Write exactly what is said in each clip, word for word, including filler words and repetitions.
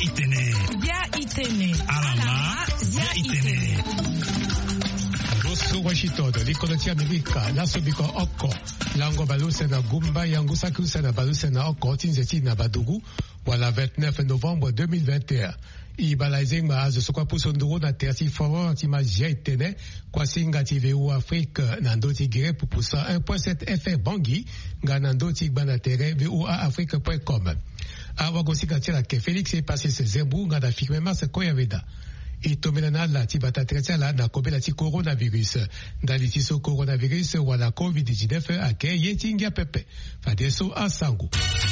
itene. Zia itene. Alama zia itene. Rosso Washington, l'Icoloti America, la Sobiko Oko, Lango Baluse na Gumba, Yangusakusa na Baluse na Oko, Tinzeti na Badougou, voilà vingt-neuf novembre deux mille vingt et un. Ibalaizing Maaz, Sokwa Pusondoro na Tersi Foro, Antima Zia itene, Kwasinga T V ou Afrique, Nandoti Gire, Pupusa un point sept F R Bangui, Ganandoti Banatere, V O A Afrique point com. Awagosika Tira ke Félix est passé ses zembou, Gada Fikmema se Koyaveda. Et tomenana la tibata tretia la na kobe la ti coronavirus. Dans ti so coronavirus wala covid dix-neuf ake yetinga pepe. Fadeso a sangu.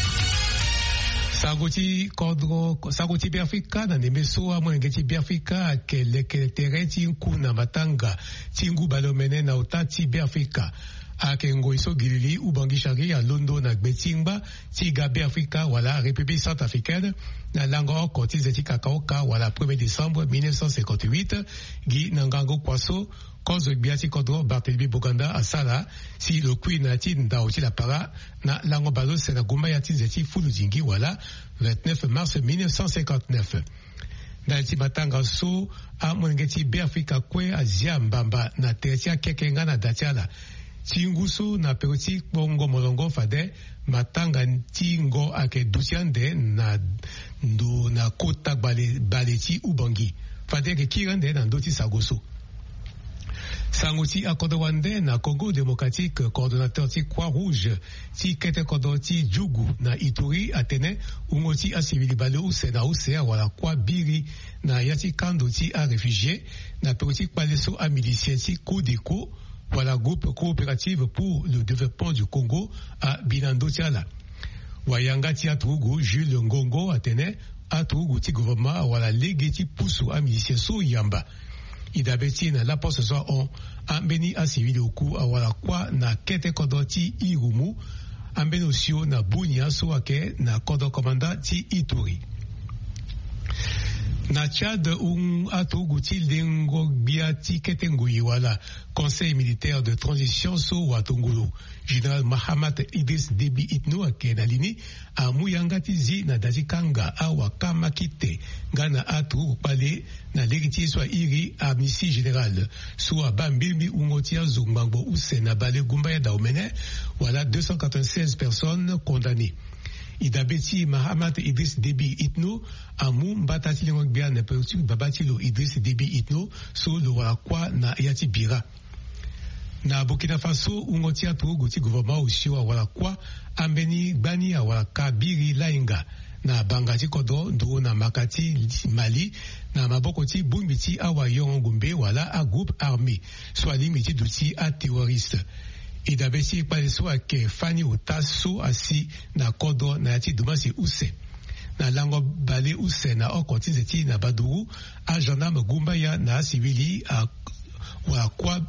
Sagoti kodro sagoti biafrika na nemeso a mwengeti biafrika ake leke tereti nkuna matanga tingu balomene na otati biafrika. Ake ngoiso gilili ubangi shari a Londo na Gbetingba tiga biafrika wala République centrafricaine na lango kotize ti kakaoka wala premier décembre mille neuf cent cinquante-huit gi nangango kwaso kozo biati kodro Barthélemy Boganda asala si le queen na ti ndauti la para na lango balo sena gumba ya ti zeti fulu jingi wala vingt-neuf mars mille neuf cent cinquante-neuf. Na ti matanga so a mwengeti biafrika kwe azia mbamba na teretia kekenga na datiala Tinguso na peroti bongo molongo fade matanga tingo ake dusiande na ndo na kota bale baleti ubangi fade ke kirande na ndoti sagoso Sangoti Akodowande na Congo démocratique coordonnateur ti Croix-Rouge ti kete kodoti Djougou na Ituri Atene ungoti asivili bale use na use wala kwa biri na yati kando ti a réfugié na peroti paleso a milicien ti Kodeko voilà groupe coopérative pour le développement du Congo à Binando Tiala. Wayanga ti Atrugu Jules Ngongo Atene Atrugu ti gouvernement wala legeti pusu a milicien so yamba. Idabeti na la poste so on ambeni a civil oku wala kwa na kete kodoti Irumu ambeni osio na bunya so ake na kodo komanda ti Ituri. Na Tchad, un atogu ti lengo biati ketengui wala conseil militaire de transition so watongulu. Général Mahamat Idriss Déby Itno ake na lini a muyanga tizi na dazikanga a wakama kite gana atogu pale na l'héritier soit iri amnistie générale soit bambimbi ungotia zungbango use na bale gumba ya daumene wala deux cent quatre-vingt-seize personnes condamnées. Idabeti Mahamat Idriss Déby Itno amu mbatati lengo bia na peuti babatilo Idriss Déby Itno so lo wala kwa na yati bira. Na Burkina Faso ungoti atu guti gouvernement ushiwa wala kwa ambeni bani ya wala kabiri lainga na bangati kodo ndo na makati Mali na mabokoti bumbiti awa yongumbe wala a groupe armé soit limiti duti a terroriste. Idabesi paleso ake fani utaso asi na kodo na yati dumasi use. Na lango bale use na okoti zeti na Badougou a gendarme gumba ya na civili a wa kwa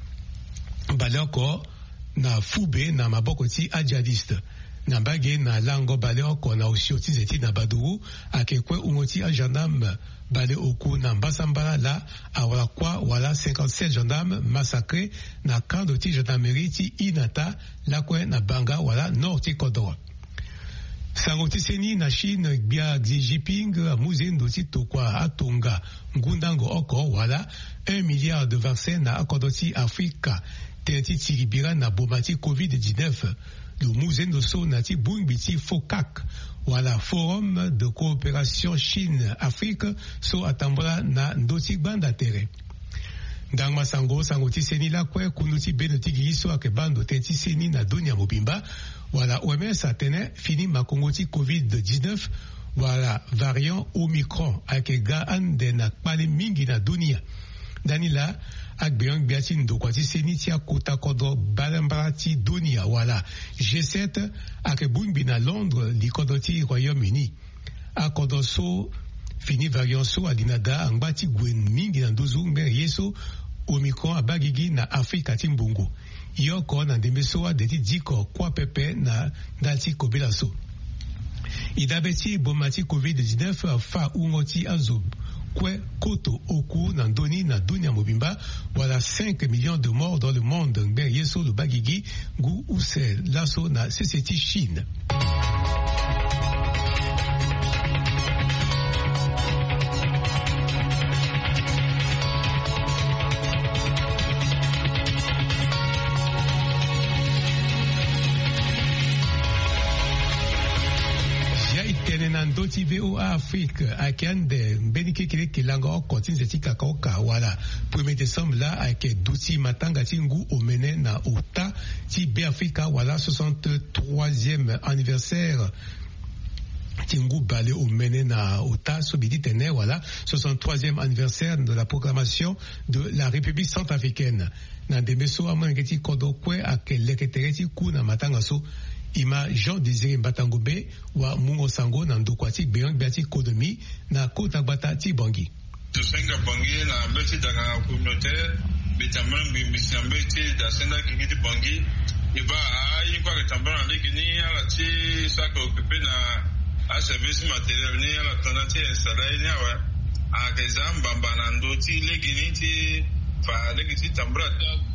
bale oko na fube na mabokoti a djihadiste. Na bage na lango bale oko na usioti zeti na Badougou ake kwe umoti a gendarme bale oku na Mbasambala la awala kwa wala cinquante-sept gendarmes massacrés na camp ti gendarmerie ti Inata la kwe na Banga wala nord ti Kodowa. Sangoti seni na Chine bia Xi Jinping muzendo ti tokwa atonga ngundango oko wala un milliard de vaccins na akodoti Afrika tenti tiribira na bomati covid dix-neuf. Le muzendo so na ti bungbiti Fokak wala forum de coopération Chine-Afrique so atambola na ndoti banda tere. Dans masango sango ti seni la kwe kunuti benoti giso ake bando tenti seni na dunia mobimba wala O M S atene fini makongo ti covid dix-neuf wala variant Omicron ake ga ande na kpale mingi na dunia. Danila akbeang biati ndokwa ti seni ti akota kodo balambara ti dunia wala G sept ake bungbi na Londres li kodo ti Royaume-Uni. Akodo so fini variant so adinada angba ti gwen mingi na ndozu mber yeso Omicron abagigi na Afrika ti mbungu. Yoko na ndembe so adeti diko kwa pepe na dati kobela so. Idabeti bomati covid dix-neuf fa ungoti azob. Kwe koto oku na ndoni na dunia mobimba wala cinq millions de morts dans le monde mber yeso le bagigi gu use laso na C C T Chine. Afrique akian de benike kile kilanga o continue zeti kakao ka wala premier décembre là avec douti matanga tingu omene na ota ti B Africa wala soixante-troisième anniversaire Tingu Balé au Mene na Ota Sobidi Tene, voilà, soixante-troisième anniversaire de la proclamation de la République centrafricaine. Na Demeso Amangeti Kodokwe ak Leketereti Ku na Matangaso Ima Jean Désiré Mbatangobe wa Mungo Sango na Ndokwati Beyang Beati Kodomi na Kota Bata Tibangi. Tusenga Bangi na Beti Daga communautaire, Betamang Bimbisi Beti da Senda Kingiti Bangi, Iba ayi kwa ketambana ndikini ala ti saka occupé na a service matériel ni ala tonati installé ni awa a kezam bambana ndoti legini ti fa legiti tambra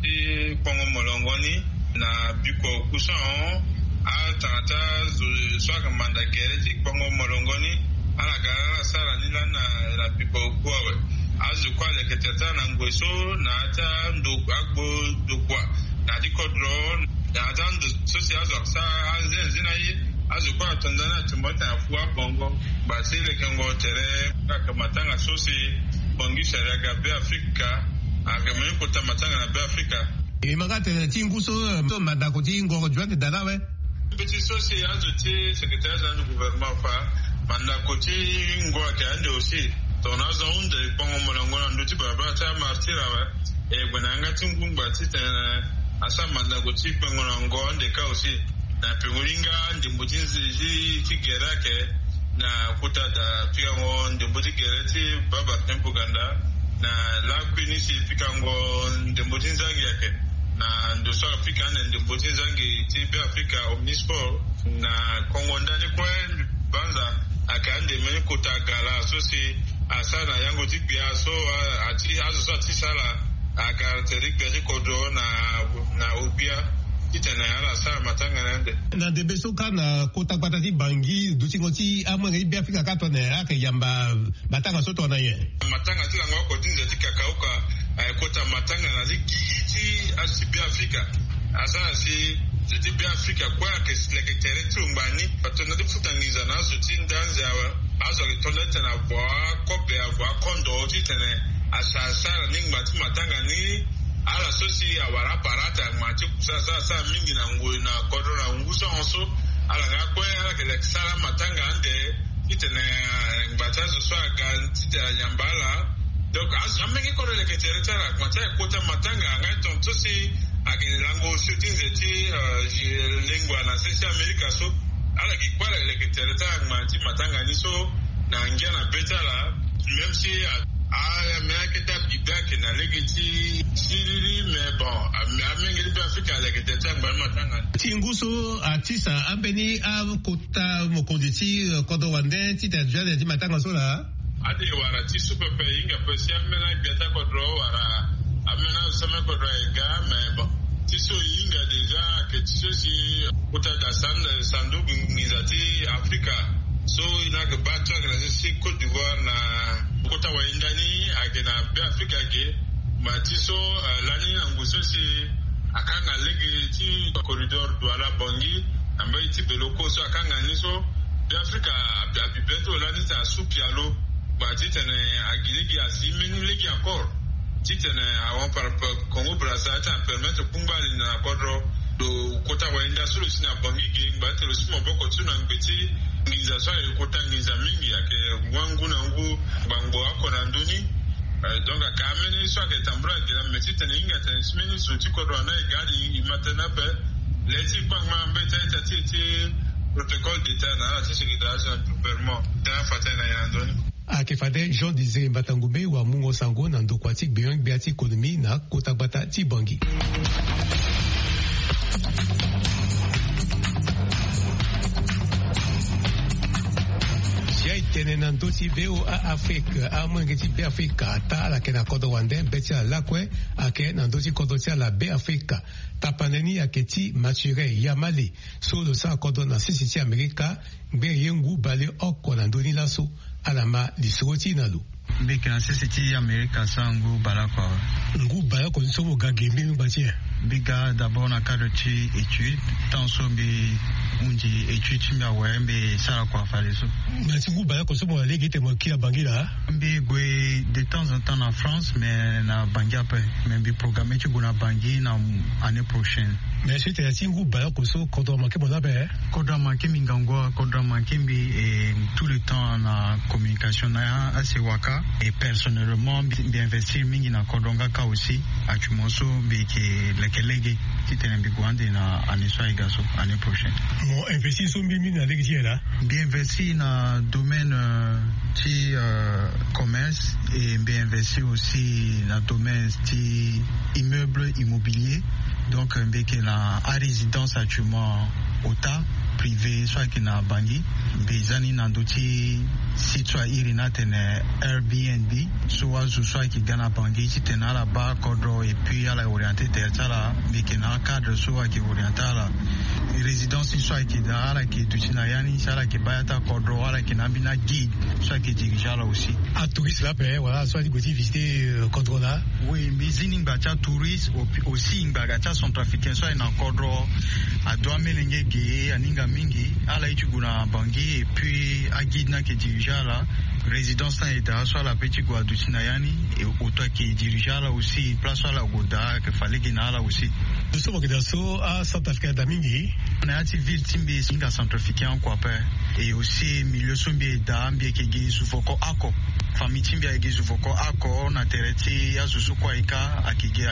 ti kongo molongoni na biko kusan a tata swaka mandakere ti kongo molongoni ala gara sala ni la na la biko kwa azu kwa le ketata na ngweso na ata ndo agbo dokwa na dikodro na ata ndo sosi azu aksa azena yi azukwa tandana tumata afua bongo basile kengo tere kaka matanga sosi bongi sharia ga be Afrika agameni kota matanga na be Afrika imagate tinguso to madako tingo jwate dalawe petit sosi azuti secrétaire du gouvernement fa mandako tingo akande aussi tonazo unde bongo molangona nduti baba ta martira wa e gwananga tingumba titana asa mandako ti bongo ngonde ka aussi na pengulinga ndimbutinzi ji tigerake na kuta da piango ndimbutigere ti baba tempuganda na la kwinisi pikango ndimbutinzangi yake na ndoso Afrika na ndimbutinzangi ti be Afrika omnisport na kongo ndani kwa banza akande meni kuta gala sosi asana yango tikbia so ati azo so ati sala akarakterik bia kodo na na ubia itana yara sa matanga nande na debeso kana kota patati bangi dutingoti amwe bi Afrika katone aka yamba matanga soto na ye matanga tila ngoko tinze tikakauka kota matanga na ziki asibi Afrika asana si tibi Afrika kwa ke sekretari tumbani patona difutangiza nazo tindanza awa azo litoleta na bwa kobe bwa kondo titene asasa ningba matanga ni ala sosi awara parata machi sasa sa mingi na ngwe na kodro na nguso onso ala ngakwe ala kele sala matanga ande itene ngbacha so aga tita nyambala donc amengi ko le ketere tara macha kota matanga ngaton sosi agin lango shooting zeti lingua na sesi America so ala ki kwala le ketere tara machi matanga ni so na ngia na betala même si ah mais kita bibaki na legiti siriri mais bon amengi bi Afrika legiti tanga matanga tinguso atisa ambeni a kota mokonditi kodo wande tita jade di matanga sola ade wara ti super pe inga pe si amena biata kodro wara amena usame kodro ega mais bon ti so inga deja ke ti so si kota da san sandu ngizati Afrika so ina ga batwa ga si Côte d'Ivoire na kota wa indani agena be Afrika ge matiso lani nguso si akanga legi ti corridor douala bongi ambaye ti beloko so akanga niso be Afrika abibeto lani ta supialo mati tene agilegi asimeni legi encore ti tene awon par Congo Brazza ta permettre kumbali na kodro do kota wa inda sulu sina bongi ge ngate lo simo boko tuna ngeti ngiza so e kota ngiza mingi yake wangu na ngu bango akona nduni donc akamene so ke tambra ke la metite ne inga tene simeni so ti kodro na e gadi imatena pe leti pangma mbeta tati ti protocole d'état na la sécurité du gouvernement ta fatena ya nduni akefade Jean Désiré Mbatangombe wa Mungo Sango na Ndokwati Beyang Beati Ekonomi na Kota Bata Tibangi. Tenen doti veo a Afrique a mwengeti be Afrika ta la kena kodo wande beti a lakwe ake na doti kodo tia la be Afrika tapaneni aketi mature yamali so lo sa kodo na sisi Amerika gbe yengu bale oko na ndoni laso alama lisoti nalu. Beke na sisi Amerika sangu balako. Ngu balako nsomo gagembe mbatia. Biga d'abord na cadre ti étude, tant so bi unji étude ti mia wembe sala kwa faleso. Mais ngu balako nsomo la legi te mo kia bangila. Mbi gwe de temps en temps en France mais na bangi après, mais bi programmer ti gona bangi na année prochaine. Mais suite à ngu balako so kodra manke bonabe. Kodra manke mingangwa, kodra manke mbi et tout le temps na communication na assez waka et personnellement bien investir mingi na kodonga ka aussi atumoso bi ke kelege titene bigwande na aniswa igaso année prochaine. Mon investi so mimi na legi là. Bien investi na domaine ti euh, commerce et bien investi aussi na domaine ti immeuble immobilier. Donc mbeke na à résidence actuellement ota privé soit qui na bangi bezani na ndoti sitwa iri na tene Airbnb soit soit qui gana bangi qui tena la ba kodro et puis à la orienté tertala mbeke na cadre soit qui orientala résidence soit qui da la qui tutina yani sala qui bayata kodro ala qui na bina guide soit qui dirige là aussi à touriste là ben voilà soit qui visiter kodro là. Oui mbizini ngacha touriste aussi ngacha centrafricain soit na kodro a doit melenge ge aninga mingi ala ichuguna bangi et puis a guide na qui dirige là résidence na eda soit la petite guadutina yani et auto qui dirige là aussi place soit la goda que fallait gina là aussi nous sommes dans à Centrafrique d'amingi on a ati ville timbi singa centrafricain quoi père et aussi milieu sombi eda mbie qui gi sufoko ako famille timbi a gi sufoko ako na tereti azusu kwa ika akigi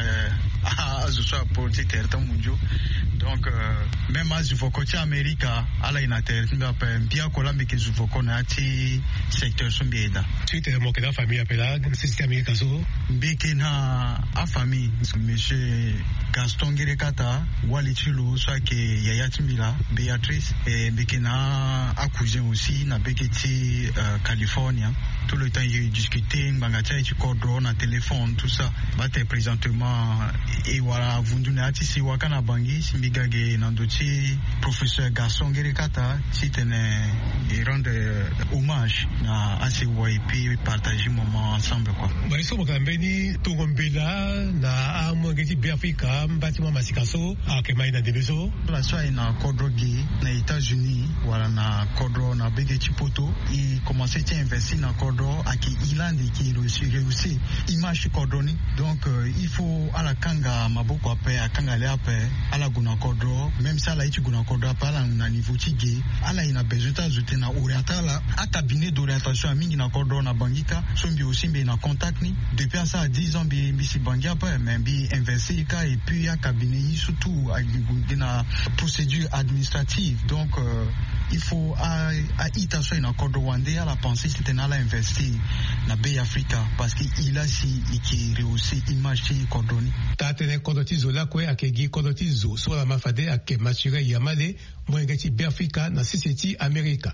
azusu apoti tereta munjo. Donc euh, même à Zuvoko America ala ina tereti mbia mbia kola mbeke Zuvoko na ati secteur sombieda. Suite à mon cadre famille appelée c'est America so mbeke na a famille monsieur Gaston Gerekata wali chilo soit que Yaya Timbila Béatrice et mbeke na a cousin aussi na beketi euh, California. Tout le temps j'ai discuté mbangata et kodro na téléphone tout ça. Bate présentement et voilà vundu na ati si wakana bangi gage nandoti professeur Gaston Gerekata titene et rendre hommage na assez et puis partager moment ensemble quoi. Ba iso mokambeni tungombela na amo ngeti Afrika mbatima masikaso akemai na debeso la soirée na kodrogi na États-Unis wala na kodro na begeti poto il commençait à investir na kodro aki ilande qui réussi image kodroni donc euh, il faut à la kanga maboko après à kanga le après à la guna kodro même ça là il guna kodro pala na niveau tigé ala ina besoin d'ajouter na orientala à cabinet d'orientation mingi na kodro na bangika sombi aussi mbe na contact ni depuis ça dix ans bi bisi bangia pas même bi investir ka et puis à cabinet surtout à na procédure administrative donc euh, il faut à à itaso ina kodro wande à la pensée c'était na la investir na Bay Africa parce que il a si qui réussi image ci kodroni tatene kodotizo la kwe akegi kodotizo so la mafade ake masure yamale mwengeti Bay Africa na siseti America.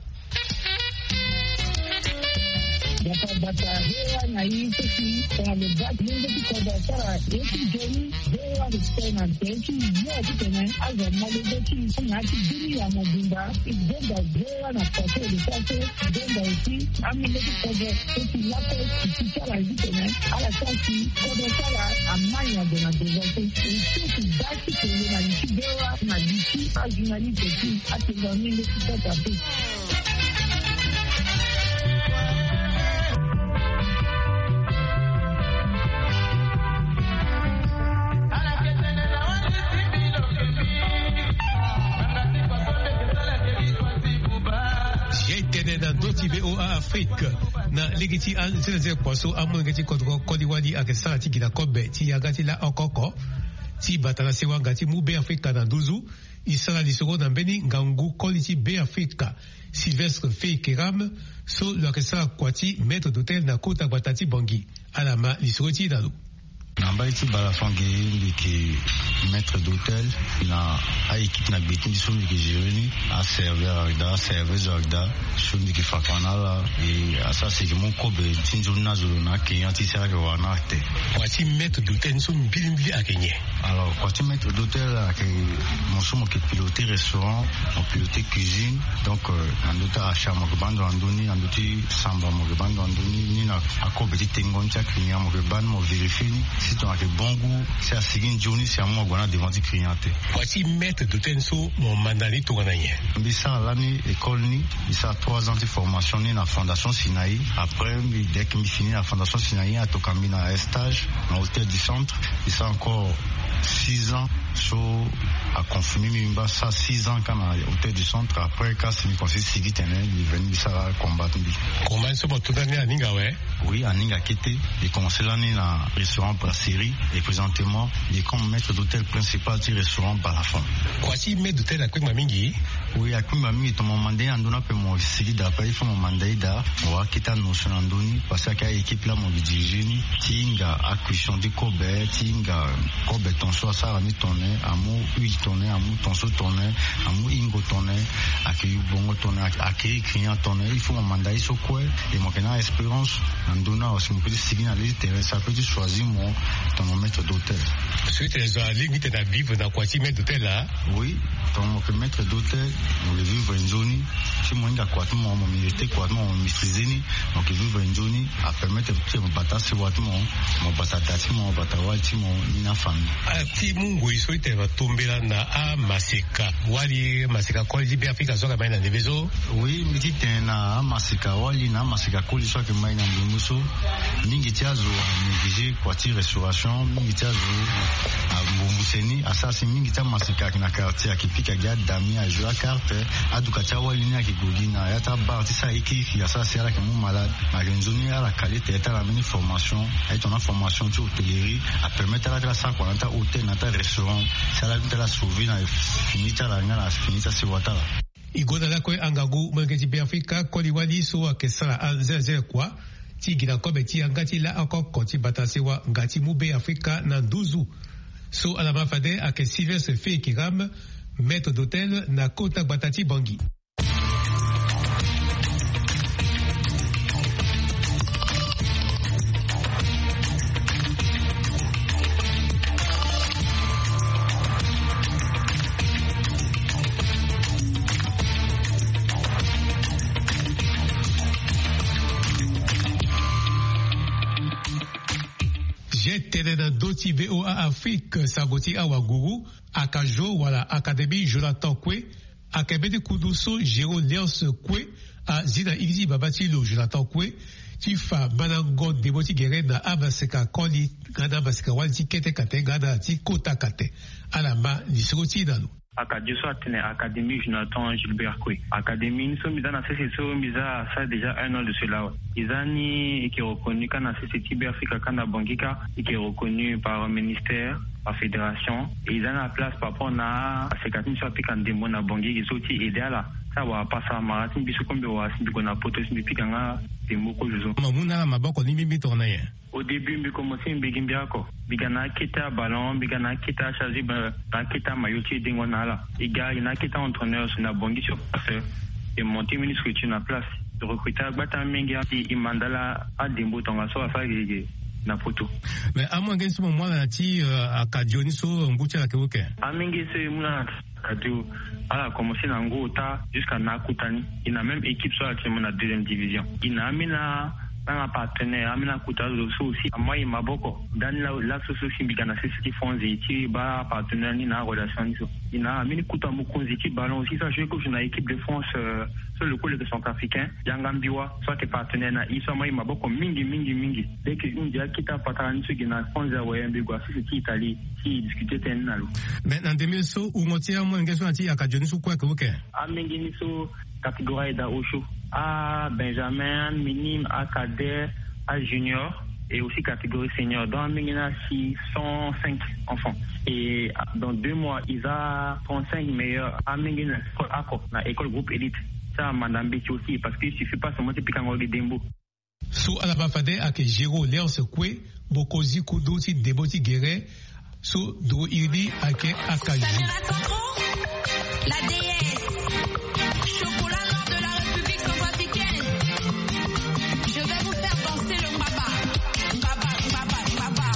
Bata bata hewa na hii sisi kwa mbati nyingi kwa sara yetu jeni hewa ristena teki yote tena azo malezi na kidini ya mabunda ibenda hewa na pate de pate benda usi amile kwa teki lako kichara tena ala sasi kwa sara amanya de na dezote teki basi kwa na hewa na disi ajinali teki atengamile kitata teki. Afrique na legiti an zeze kwaso amun ngati kodro kodiwadi akesa ti gila kobe ti yagati la okoko ti batala sewa ngati mu Bay Africa na duzu isala lisoro na mbeni ngangu koliti Bay Africa Sylvestre Feikeram so lo akesa kwati maître d'hôtel na kota batati bangi alama lisoro ti dalu Nambaiti Balafangue qui maître d'hôtel na a équipe na betin di somi qui gérer a serveur agda serveuse agda somi qui fakana la et ça c'est que mon kobe tinjuna zona Kenya ti sera que wana te. Kwati maître d'hôtel somi bilimbi a Kenya. Alors kwati maître d'hôtel que mon somo qui piloter restaurant, on piloter cuisine donc andota acha mo bando andoni andoti samba mo bando andoni ni na akobe ti tengoncha client mo bando mo vérifier si tu as de bon goût c'est à seguir journée c'est à moi gwana devant du client. Voici maître d'hôtel so mon mandali to gagner. Bisa l'année école ni bisa trois ans de formation ni na fondation Sinaï après dès que me fini la fondation Sinaï à tokami na stage na hôtel du centre bisa encore six ans so a confirmé mimba ça six ans quand à hôtel du centre après quand c'est me conseil civil tenait il venu bisa combattre bi. Comment ça va tout année à Ninga ouais? Oui à Ninga Kete j'ai commencé l'année na restaurant brasserie et présentement il est comme maître d'hôtel principal du restaurant Balafon. Voici maître d'hôtel à Kwema Mingi? Oui à Kwema Mingi ton mandat andona pe mon civil d'après il faut mon mandat da on va quitter notion andoni parce que équipe là mon diriger ni tinga acquisition de Kobe tinga Kobe ton so ça ni tourner amu huit tourner amu ton so tourner amu ingo tourner accueillir bongo tourner accueillir client tourner il faut mon mandat il so quoi et mon kana espérance andona aussi mon petit civil à l'intérieur ça peut choisir mon ton maître d'hôtel. Suite les allées vite à vivre dans quoi maître d'hôtel là? Oui, ton maître d'hôtel on le vivre en zone si moi inga quoi mon mon milité quoi mon maîtriser ni donc vivre en zone à permettre que mon bata se voit mon mon bata tati mon bata wati mon mina famille. Ah ti mungu isoite va tomber là na a masika wali masika kwa libi Afrika soka maina nevezo. Oui, mi dit na masika wali na masika kwa li soka maina nevezo ningi tiazo négligé quoi ti restauration mingi tiazo a Mbuseni asasi mingi ta masika na quartier akipika gya dami a jouer carte aduka cha wali ni akigogina ya ta bar ti sa iki ya sa sera ke mu malade ma genzoni ala qualité ta la mini formation et ton formation tu hôtellerie a permettre la ça quoi ta hôtel na ta restaurant ça la ta la sauver na finita la ngala finita se wata igoda la ko angagu mangeti be Afrika ko liwali so akesala azeze kwa ti gina ko beti angati la encore koti batasewa ngati mube Afrika na nduzu so alama fade ake Sylvestre Fe Kiram maître d'hôtel na Kota Batati Bangui. J'étais dans Doti V O A Afrique, Saboti Awaguru, Akajo, voilà, Académie Jonathan Kwe, Akabede Kuduso, Géro Léos Kwe, à Zina Izi Babatilo, Jonathan Kwe, Tifa, Manango, Deboti Guerre, na Abaseka Koli, Gada Baseka Walti Kete Kate, Gada Ti Kota Kate, Alama, Nisroti Dano. Académie Académie Jonathan Gilbert Kwe. Académie, nous sommes dans la C C C, ça déjà un an de cela. Ils ont qui est reconnu quand la C C T B Africa, quand la Bangika, qui est reconnu par le ministère, par fédération. Et ils ont la place par rapport à ces quatre mille sur Pican de Mona Bangi, qui sont idéal là. Ça va passer à Marathon, bisous comme de Wassi, qu'on a poté sur le Picanga, des mots que je joue. Mamuna, ma banque, on y met tourner. Au début, je commençais à begin biako. Bigana kita ballon, bigana kita chargé, ben kita mayoti dingonala. Et gars, il y a kita entraîneur sur la Bangi sur place. Et monter ministre qui na place. De recruter Bata Menga, il mandala à Dembo Tonga, soit à faire na photo. Mais à moins qu'en ce moment là, tu à Kadioni so Mbucha la Kewoke. À Menga c'est moi Kadio. Elle a commencé dans Ngota jusqu'à Nakutani. Il a même équipe sur la deuxième division. Il a amené un partenaire, Amina Koutalo aussi, à moi et Maboko. Dans la société, il y a des fonds et il y a partenaire, il y a relation. Il y a Amina Koutamo Konziki, ballon aussi, ça, je sais que je n'ai équipe de France sur le coup de centrafricain, Yangambiwa, soit tes partenaires, il soit moi et Maboko, Mingi, Mingi, Mingi. Dès que nous disons qu'il y a partenaire, il y a un fonds à Mbigwa, c'est l'Italie, qui discutait un an. Maintenant, demain, so, où on tient, moi, une question à dire, à Kadjoni, sous quoi que vous avez? À Mingi, so, catégorie d'Aosho. À Benjamin, minime, à cadet, à junior et aussi catégorie senior. Dans Mingina, six cent cinq enfants. Et dans deux mois, ils ont trente-cinq meilleurs à Mingina, à l'école groupe élite. Ça, Madame Betty aussi, parce qu'il ne suffit pas seulement de piquer un Dembo. So alabafade ake Jero Léonce Kwe, Bokozi Kudoti Deboti Guéret, so do irdi ake Akaji. La déesse, chocolat noir de la République centrafricaine. Je vais vous faire danser le mbaba. Mbaba, mbaba, mbaba.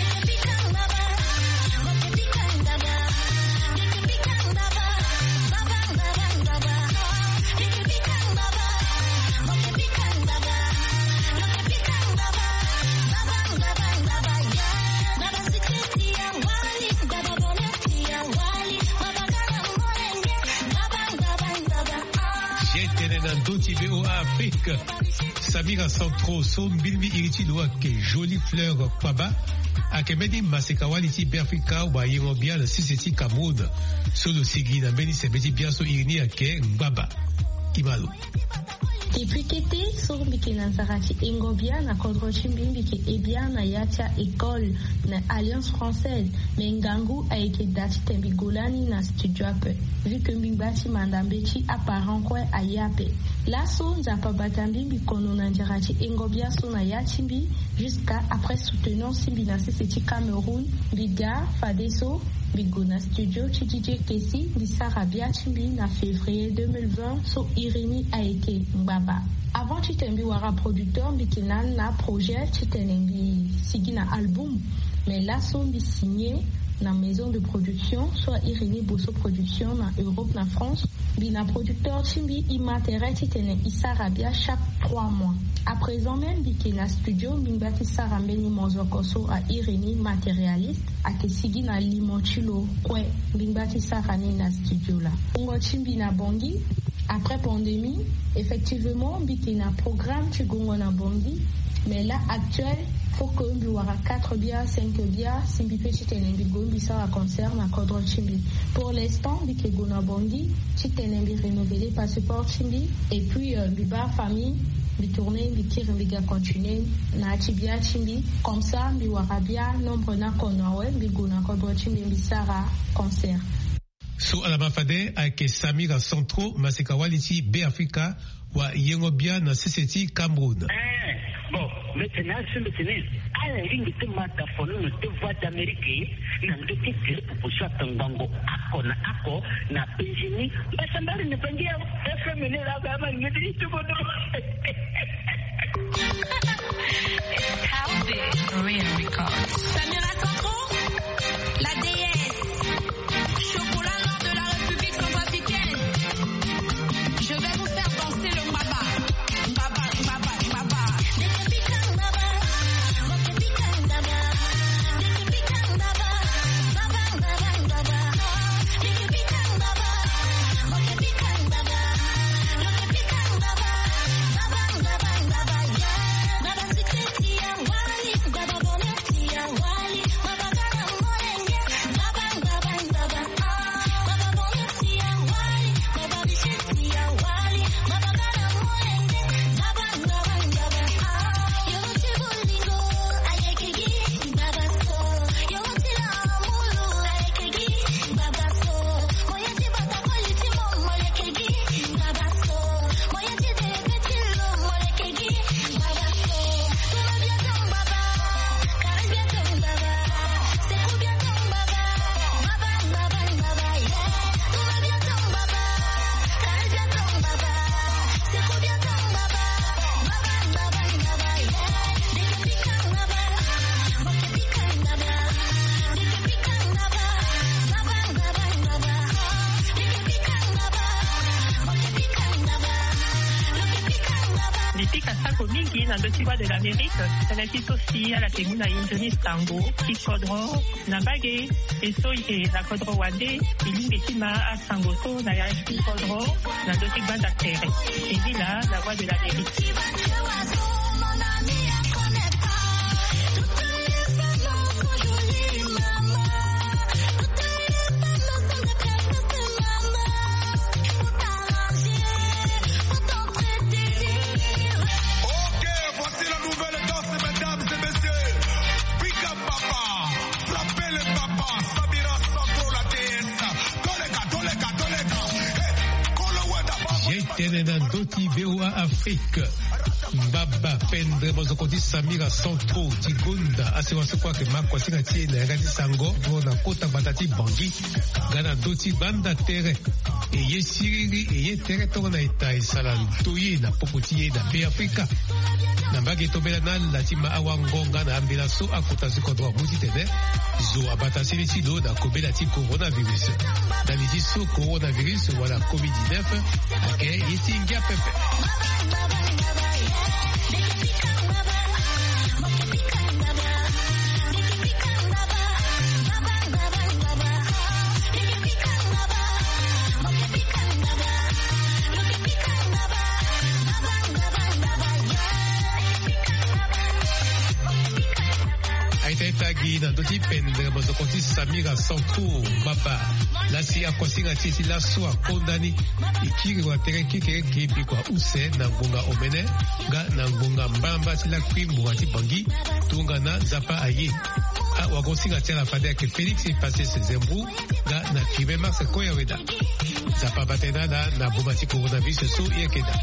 Doti V O A Afrique, Samira Santro, Son Bilbi Iriti Doa, ke Jolie Fleur Kwaba, Akemedi Masekawaliti Berfika, wa Yirobia, le Siseti Cameroun, Solo Sigi, na Beni Sebeti Biaso Irini, Ake Mbaba, Imalo. Depuis qu'était sur Bikina Zarati Ingobia, na Kodro Chimbimbi qui est bien na Yatia école na Alliance française, mais Ngangu a été dati Tembigolani na studio ape. Vu que Mbibati Mandambechi apparent quoi à Yape. La son Zapa Batambimbi kono na Zarati Ingobia son na Yatimbi jusqu'à après soutenant Simbi na Siseti Cameroun, Biga, Fadeso, Bigona Studio, Chidije Kesi, Bissarabia Chimbi na février deux mille vingt, so Irini a été Mbaba. Avant Chitembi Wara producteur, Bikinan na projet, Chitenembi Sigina album, mais là son bi signé na maison de production, soit Irini Bosso Production na Europe, na France, bina producteur Chimbi Imatere Chitene Isarabia chaque trois mois. À présent même, Bikina Studio, Mimbati Sarambeni Mozokoso à Irini matérialiste, à Kesigi na Limonchilo, Kwe, Mimbati Sarani na studio là. Ongo Chimbi na Bongi, après pandémie, effectivement, Bikina programme Chigongo na Bongi, mais là, actuel, faut que nous ayons quatre biens, cinq biens, Simbi Petit Tenembi ça concerne à Kodro Chimbi. Pour l'instant, Bikegona Bongi, Chitenembi renouvelé passeport Chimbi, et puis euh, Biba famille, Bitourné, Bikir, Biga continuer, na Chibia Chimbi, comme ça, Biwarabia, nombre na Konawe, Bigona Kodro Chimbi, Bisara concert. So alabafade ake Samira Santro, Masekawaliti B Africa, wa Yengobia na C C T Cameroun. Bon, maintenant, ce matin, à la ligne de mataphone, de voix d'Amérique, n'a pas été pour ça, Tangango, Ako, na Ako, na Péjini, mais ça m'a ne pas dire, F M N la gamme, il me dit tout le monde. How big real records. Samira Santro, la déesse, chocolat noir de la République centrafricaine. Je vais vous faire danser le mbaba. Mbaba, mbaba, mbaba. na dokiwa de l'Amérique, salakisi aussi à la Kemuna Injoni Stango, Kikodro, na Bagé, et Soike, na Kodro Wande, Ilingetima à Sangoto, na Yareki Kodro, na Dokiwa d'Akere. Et dit là, la voix de l'Amérique. Doti V O A Afrique. Mbaba pendre mozokoti Samira Centro Tigunda asewaso kwa ke makwa singa tiena ngati sango bona kota batati bangi gana doti banda tere eye siriri eye tere tona ita isala toye na popotiye na pe Afrika na mbagi tobela na latima awangonga na ambila so akota zikodwa muti tene zo abata silisi do na kobela ti coronavirus na lidi so coronavirus wala covid dix-neuf ake yiti ngia pepe. Tagi na doti pendre mozokoti Samira Centro Mbaba lasi akwasinga titi la soa kondani ikiri wa tere kike kipi kwa use na ngonga omene ga na ngonga mbamba sila kwimbu wati bangi tunga na zapa aye a wagosinga tela fade ke Felix passe se zembu ga na kibe max koya weda zapa batena na na bumati coronavirus so yekeda.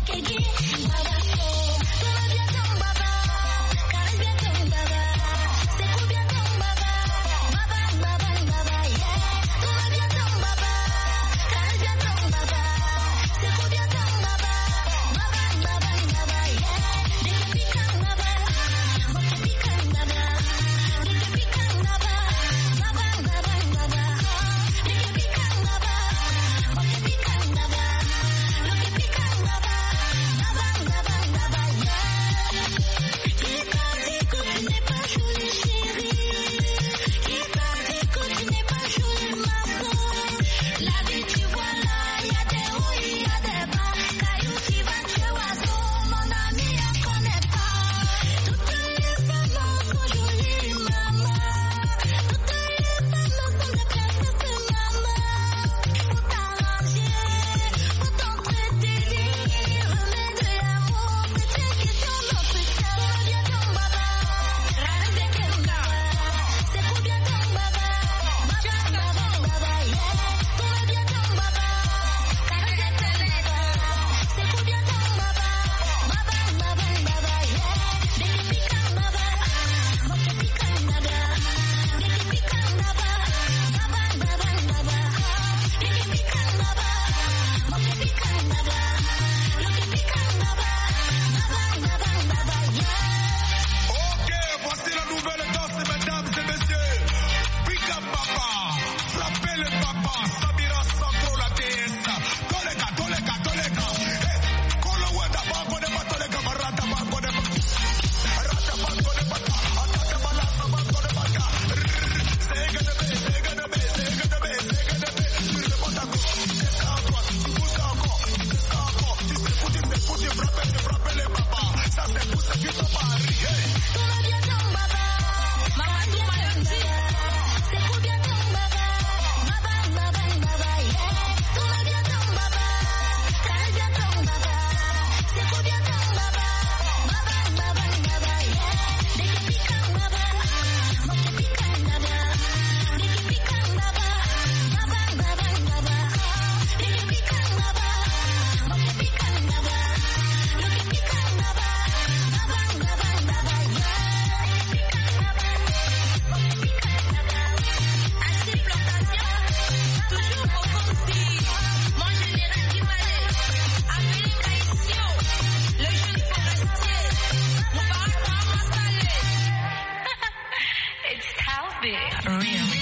Real.